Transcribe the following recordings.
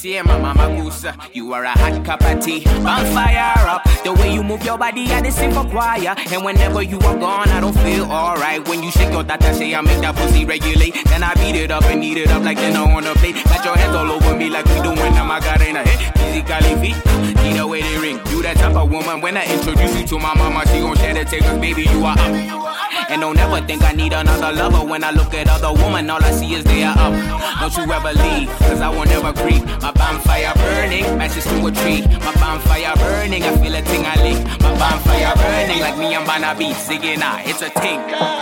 See, mama Magusa, you are a hot cup of tea. Bonfire up, the way you move your body, I just sing for choir. And whenever you are gone, I don't feel alright. When you shake your tata, say I make that pussy regulate. Then I beat it up and eat it up like dinner on a plate. Got your hands all over me like we doing a Macarena. Physically fit, either way they ring. You that type of woman, when I introduce you to my mama, she gon' share the take, cause baby, you are up. And don't ever think I need another lover. When I look at other women, all I see is they are up. Don't you ever leave, cause I won't ever creep. My bonfire burning, matches to a tree. My bonfire burning, I feel a ting I lick. My bonfire burning, like me and Banabi singing out, it's a ting.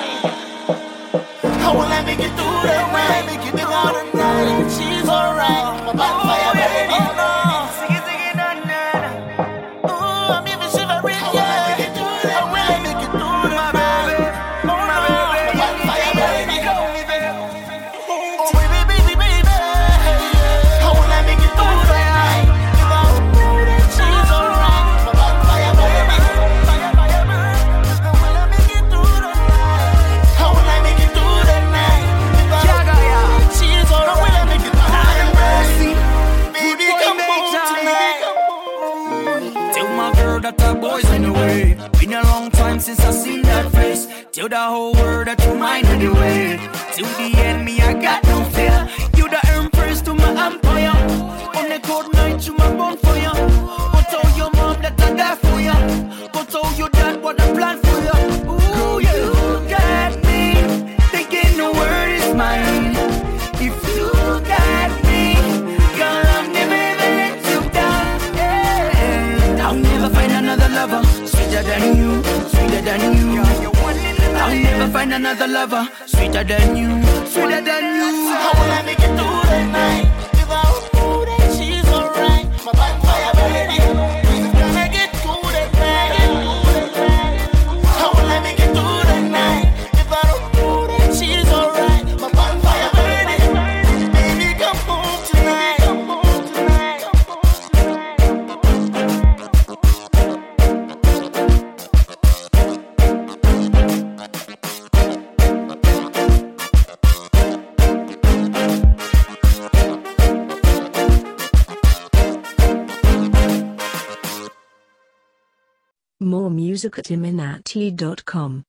How will I make it through the night? Make it through the night. She's alright. My bonfire burning. Oh no, sing it, ooh, I'm even shivering. Yeah, how will I make it through the night? Oh no, my bonfire burning. Oh baby, baby. How will I make it through the night? If I know that she's alright. My bonfire burning. How will I make it through the night? How will I make it through the night? If I know that she's alright. How will I make it through the night? Baby, come home tonight. Tell my girl that the boy's in the way. Been a long time since I seen that face. Tell the whole world that you mine anyway. Till the end, me, I got no fear. You the empress to my empire. On the cold night, you my bonfire. Go tell your mom that I die for ya. Go tell your dad what I plan for ya. Ooh, you got me thinking the word is mine. If you got me, girl, I'll never ever let you down. Yeah. I'll never find another lover sweeter than you, sweeter than you. I'll never find another lover sweeter than you, sweeter than you. How will I make it through the night? If I know that she's alright. My bonfire burning. Can I get through the night? How will I make it through the night? If I don't know that she's alright. My bonfire burning. Baby, come home tonight. Come home tonight. More music at iminati.com.